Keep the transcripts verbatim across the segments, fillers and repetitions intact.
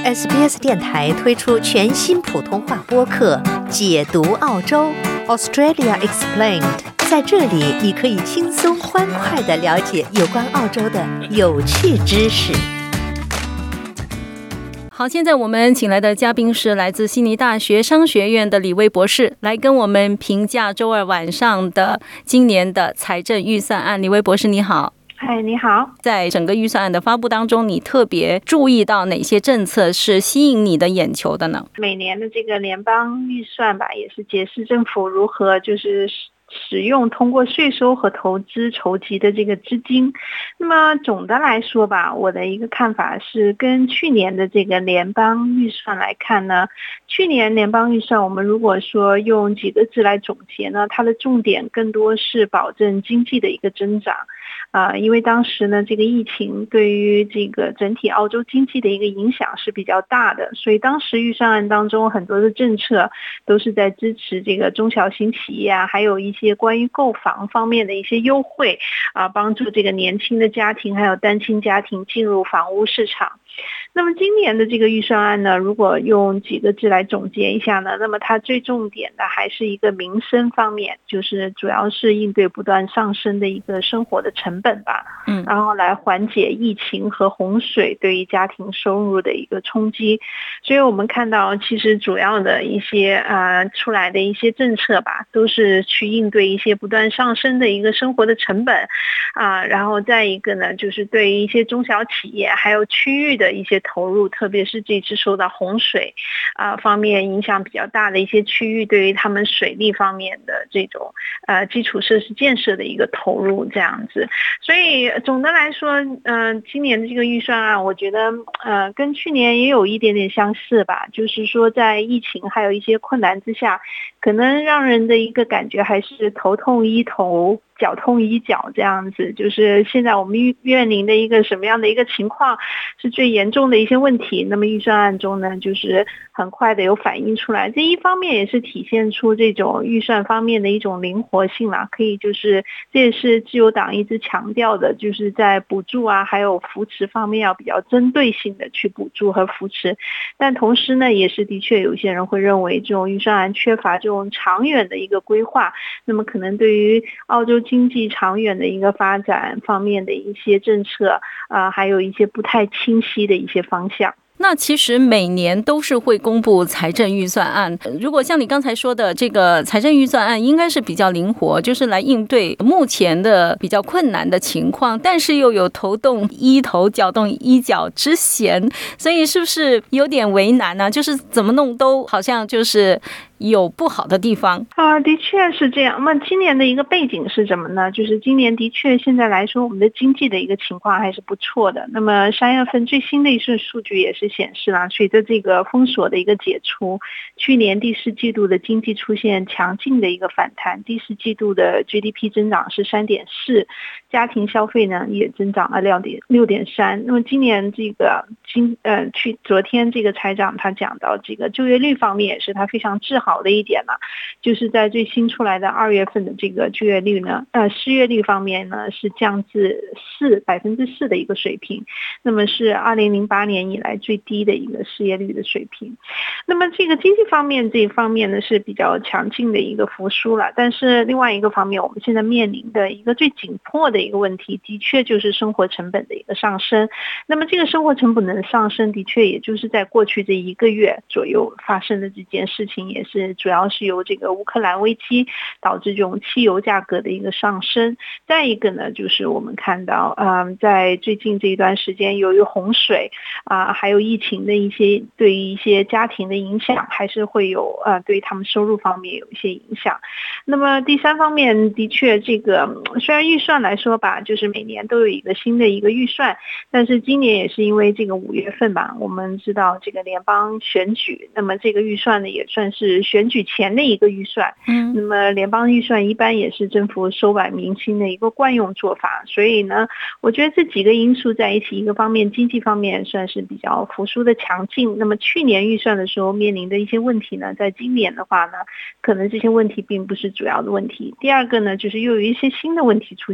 S B S 电台推出全新普通话播客《解读澳洲 Australia Explained》，在这里你可以轻松欢快地了解有关澳洲的有趣知识。 好，现在我们请来的嘉宾是来自悉尼大学商学院的李威博士，来跟我们评价周二晚上的今年的财政预算案。李威博士你好。 嗨，你好。 在整个预算案的发布当中，你特别注意到哪些政策是吸引你的眼球的呢？ 每年的这个联邦预算吧，也是解释政府如何就是使用通过税收和投资筹集的这个资金。那么总的来说吧，我的一个看法是跟去年的这个联邦预算来看呢，去年联邦预算我们如果说用几个字来总结呢，它的重点更多是保证经济的一个增长。啊，因为当时呢，这个疫情对于这个整体澳洲经济的一个影响是比较大的，所以当时预算案当中很多的政策都是在支持这个中小型企业啊，还有一些关于购房方面的一些优惠啊，帮助这个年轻的家庭还有单亲家庭进入房屋市场。那么今年的这个预算案呢，如果用几个字来总结一下呢，那么它最重点的还是一个民生方面，就是主要是应对不断上升的一个生活的成本吧，嗯，然后来缓解疫情和洪水对于家庭收入的一个冲击。所以我们看到其实主要的一些呃出来的一些政策吧，都是去应对一些不断上升的一个生活的成本啊，然后再一个呢，就是对于一些中小企业还有区域的的一些投入，特别是这次受到洪水啊、呃、方面影响比较大的一些区域，对于他们水利方面的这种呃基础设施建设的一个投入这样子。所以总的来说，嗯、呃，今年的这个预算案，我觉得呃跟去年也有一点点相似吧，就是说在疫情还有一些困难之下，可能让人的一个感觉还是头痛医头，脚痛医脚这样子，就是现在我们面临的一个什么样的一个情况是最严重的一些问题，那么预算案中呢，就是很快的有反映出来。这一方面也是体现出这种预算方面的一种灵活性啦，可以就是这也是自由党一直强调的，就是在补助啊还有扶持方面要比较针对性的去补助和扶持。但同时呢，也是的确有些人会认为这种预算案缺乏这种长远的一个规划，那么可能对于澳洲经济长远的一个发展方面的一些政策啊、呃，还有一些不太清晰的一些方向。 那其实每年都是会公布财政预算案，如果像你刚才说的这个财政预算案应该是比较灵活，就是来应对目前的比较困难的情况，但是又有头动医头脚动医脚之嫌，所以是不是有点为难呢、啊？就是怎么弄都好像就是有不好的地方啊，的确是这样。那么今年的一个背景是什么呢？就是今年的确现在来说，我们的经济的一个情况还是不错的。那么三月份最新的一份数据也是显示了，随着这个封锁的一个解除，去年第四季度的经济出现强劲的一个反弹，第四季度的 G D P 增长是 三点四， 家庭消费呢也增长了 六点三。 那么今年这个今呃去昨天这个财长他讲到这个就业率方面也是他非常自豪的一点了，就是在最新出来的二月份的这个就业率呢，呃，失业率方面呢是降至四百分之四的一个水平，那么是二零零八年以来最低的一个失业率的水平。那么这个经济方面这一方面呢是比较强劲的一个复苏了，但是另外一个方面，我们现在面临的一个最紧迫的一个问题，的确就是生活成本的一个上升。那么这个生活成本的上升，的确也就是在过去这一个月左右发生的这件事情，也是主要是由这个乌克兰危机导致这种汽油价格的一个上升。再一个呢，就是我们看到，嗯，在最近这一段时间，由于洪水啊、呃，还有疫情的一些对于一些家庭的影响，还是会有呃对他们收入方面有一些影响。那么第三方面，的确这个虽然预算来说吧，就是每年都有一个新的一个预算，但是今年也是因为这个五月份吧，我们知道这个联邦选举，那么这个预算呢也算是选举前的一个预算，嗯，那么联邦预算一般也是政府收买民心的一个惯用做法，所以呢，我觉得这几个因素在一起，一个方面经济方面算是比较复苏的强劲，那么去年预算的时候面临的一些问题呢，在今年的话呢，可能这些问题并不是主要的问题。第二个呢，就是又有一些新的问题出现，就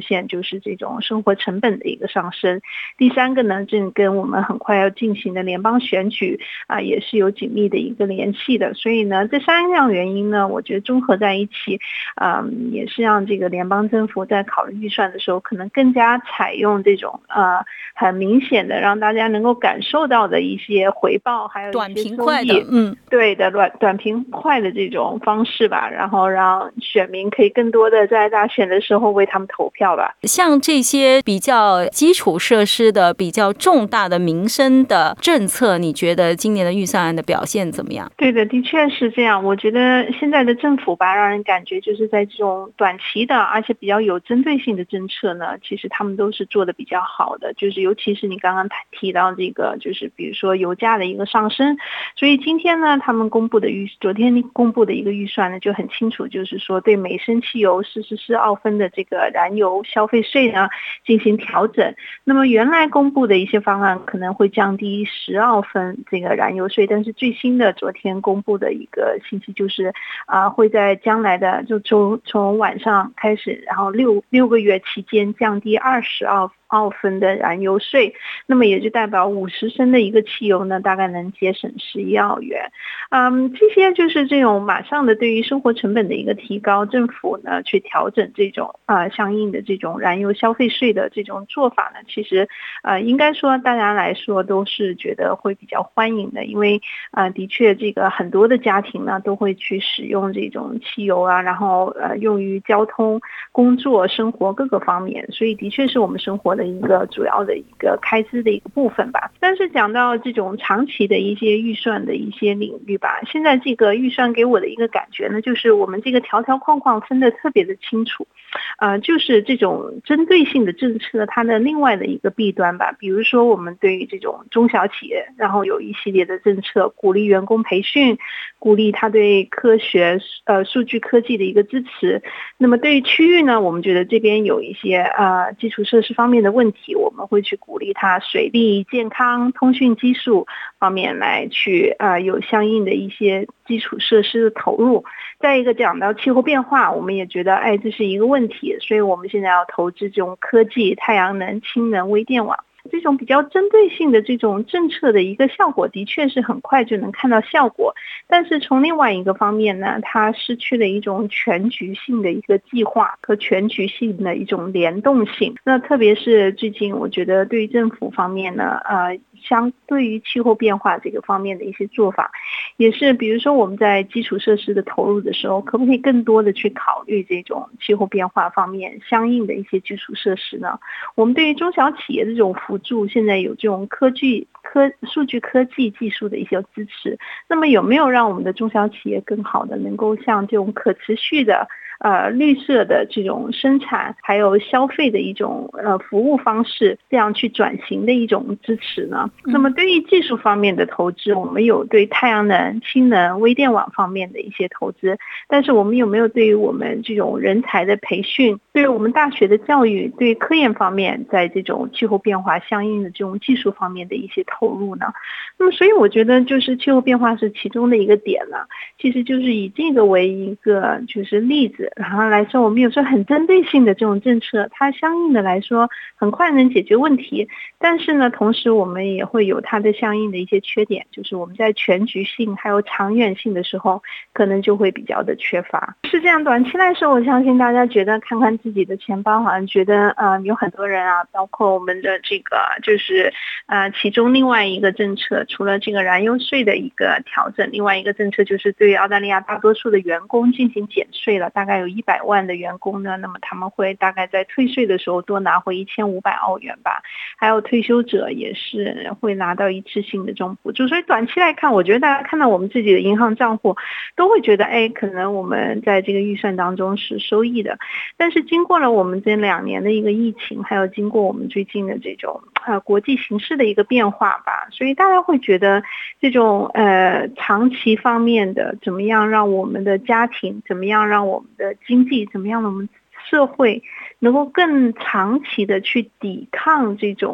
就是这种生活成本的一个上升。第三个呢，这跟我们很快要进行的联邦选举啊，也是有紧密的一个联系的。所以呢，这三样原因呢，我觉得综合在一起，嗯，也是让这个联邦政府在考虑预算的时候，可能更加采用这种呃很明显的让大家能够感受到的一些回报，还有短平快的，嗯， 对的，短短平快的这种方式吧，然后让选民可以更多的在大选的时候为他们投票吧。 像这些比较基础设施的、比较重大的民生的政策，你觉得今年的预算案的表现怎么样？ 对的，的确是这样。我觉得现在的政府吧，让人感觉就是在这种短期的，而且比较有针对性的政策呢，其实他们都是做的比较好的。就是尤其是你刚刚提到这个，就是比如说油价的一个上升，所以今天呢，他们公布的预，昨天公布的一个预算呢，就很清楚，就是说对每升汽油四十四澳分的这个燃油消费税呢进行调整。那么原来公布的一些方案可能会降低十澳分这个燃油税，但是最新的昨天公布的一个信息就是啊、呃，会在将来的就从从晚上开始，然后六六个月期间降低二十澳澳分的燃油税，那么也就代表五十升的一个汽油呢，大概能节省十一澳元。嗯，这些就是这种马上的对于生活成本的一个提高，政府呢去调整这种啊、呃、相应的这种燃油消费税的这种做法呢，其实呃应该说大家来说都是觉得会比较欢迎的，因为啊、呃、的确这个很多的家庭呢都会去使用这种汽油啊，然后呃用于交通、工作、生活各个方面，所以的确是我们生活的一个主要的一个开支的一个部分吧。但是讲到这种长期的一些预算的一些领域吧，现在这个预算给我的一个感觉呢，就是我们这个条条框框分得特别的清楚，呃，就是这种针对性的政策它的另外的一个弊端吧。比如说我们对于这种中小企业，然后有一系列的政策，鼓励员工培训，鼓励他对科学呃数据科技的一个支持。那么对于区域呢，我们觉得这边有一些呃基础设施方面的问题，我们会去鼓励它水利、健康、通讯技术方面来去呃有相应的一些基础设施的投入。再一个讲到气候变化，我们也觉得哎这是一个问题，所以我们现在要投资这种科技、太阳能、氢能、微电网。这种比较针对性的这种政策的一个效果的确是很快就能看到效果，但是从另外一个方面呢，它失去了一种全局性的一个计划和全局性的一种联动性。那特别是最近我觉得对于政府方面呢，呃，相对于气候变化这个方面的一些做法，也是比如说我们在基础设施的投入的时候，可不可以更多的去考虑这种气候变化方面相应的一些基础设施呢？我们对于中小企业的这种辅助，现在有这种科技、科数据科技技术的一些支持，那么有没有让我们的中小企业更好的能够像这种可持续的呃绿色的这种生产还有消费的一种呃服务方式，这样去转型的一种支持呢？ 嗯、 那么对于技术方面的投资，我们有对太阳能、氢能、微电网方面的一些投资，但是我们有没有对于我们这种人才的培训，对于我们大学的教育，对科研方面在这种气候变化相应的这种技术方面的一些投入呢？那么所以我觉得就是气候变化是其中的一个点了，其实就是以这个为一个就是例子，然后来说我们有时候很针对性的这种政策，它相应的来说很快能解决问题，但是呢同时我们也会有它的相应的一些缺点，就是我们在全局性还有长远性的时候可能就会比较的缺乏。是这样，短期来说我相信大家觉得看看自己的钱包，好像觉得呃有很多人啊，包括我们的这个就是呃其中另外一个政策，除了这个燃油税的一个调整，另外一个政策就是对澳大利亚大多数的员工进行减税了，大概有一百万的员工呢，那么他们会大概在退税的时候多拿回一千五百澳元吧，还有退休者也是会拿到一次性的这种补助。所以短期来看，我觉得大家看到我们自己的银行账户都会觉得哎，可能我们在这个预算当中是收益的，但是经过了我们这两年的一个疫情，还有经过我们最近的这种呃国际形势的一个变化吧，所以大家会觉得这种呃长期方面的怎么样让我们的家庭，怎么样让我们的经济，怎么样让我们社会能够更长期的去抵抗这种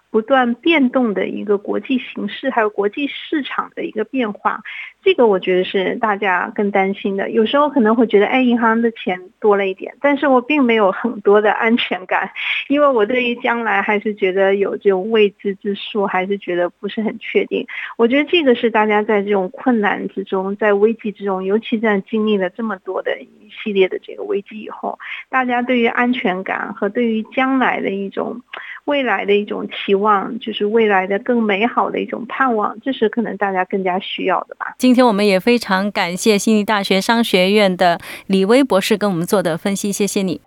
不断变动的一个国际形势，还有国际市场的一个变化，这个我觉得是大家更担心的。有时候可能会觉得，哎，银行的钱多了一点，但是我并没有很多的安全感，因为我对于将来还是觉得有这种未知之数，还是觉得不是很确定。我觉得这个是大家在这种困难之中，在危机之中，尤其在经历了这么多的一系列的这个危机以后，大家对于安全感和对于将来的一种未来的一种期望，就是未来的更美好的一种盼望，这是可能大家更加需要的吧。 今天我们也非常感谢悉尼大学商学院的李薇博士跟我们做的分析，谢谢你。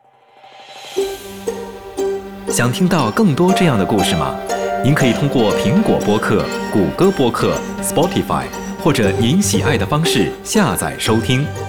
想听到更多这样的故事吗？您可以通过苹果播客、谷歌播客、Spotify 或者您喜爱的方式下载收听。